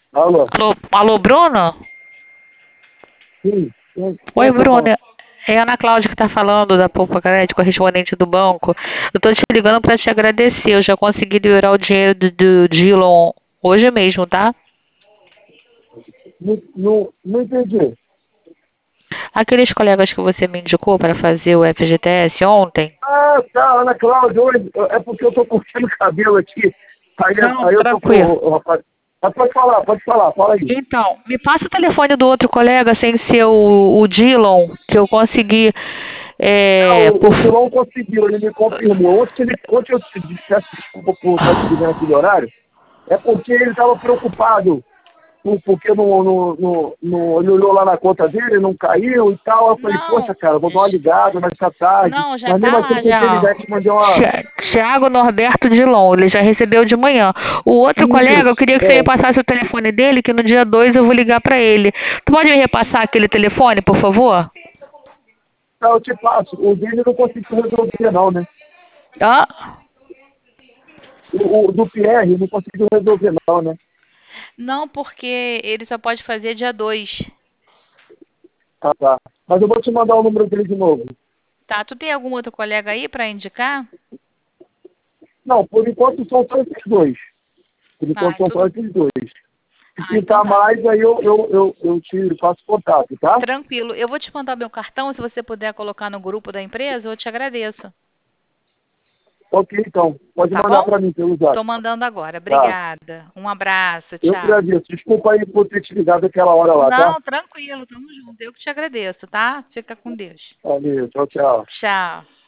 Alô? Alô, Bruno? Sim, quem Oi, é que tá Bruno. falando? É a Ana Cláudia que tá falando da Poupa Crédito, correspondente do banco. Eu tô te ligando para te agradecer. Eu já consegui liberar o dinheiro do Dillon hoje mesmo, tá? Não entendi. Aqueles colegas que você me indicou para fazer o FGTS ontem. Ah, tá, Ana Cláudia, oi. É porque eu tô curtindo o cabelo aqui. Não, Aí eu tô com tranquilo. o rapaz. Mas pode falar, fala aí. Então, me passa o telefone do outro colega sem ser o Dillon, que eu consegui. Não, É, por... o Dilon conseguiu, ele me confirmou. Ontem eu te peço desculpa por estar te ligando aquele horário. É porque ele estava preocupado. Porque ele olhou lá na conta dele, não caiu e tal. Eu falei, Não, poxa, cara, vou dar uma ligada, mas tá tarde. não, já Mas mesmo tá assim, lá eu tentei já. ligar e te mandei uma. Tiago Norberto Dilon, ele já recebeu de manhã. O outro colega, eu Isso, queria que você me é. passasse o telefone dele, que no dia 2 eu vou ligar pra ele. Tu pode me repassar aquele telefone, por favor? Não, eu te passo. O dele não conseguiu resolver, não, né? Ah, O do Pierre não conseguiu resolver, não, né? não, porque ele só pode fazer dia 2. Ah, tá. Mas eu vou te mandar o número dele de novo. Tá, tu tem algum outro colega aí pra indicar? Não, por enquanto são só esses dois. Por enquanto Ah, são só tudo. esses dois. Se Ah, então pintar tá. mais, aí eu te passo contato, tá? Tranquilo. Eu vou te mandar meu cartão, se você puder colocar no grupo da empresa, eu te agradeço. Ok, então. Pode Tá mandar bom? para mim pelo zap. Tô mandando agora. Tá. Obrigada. Um abraço, Eu que tchau. agradeço. Desculpa aí por ter te ligado aquela hora lá, tá? Não, tranquilo, tamo junto. Eu que te agradeço, tá? Fica com Deus. Valeu, tchau, tchau. Tchau.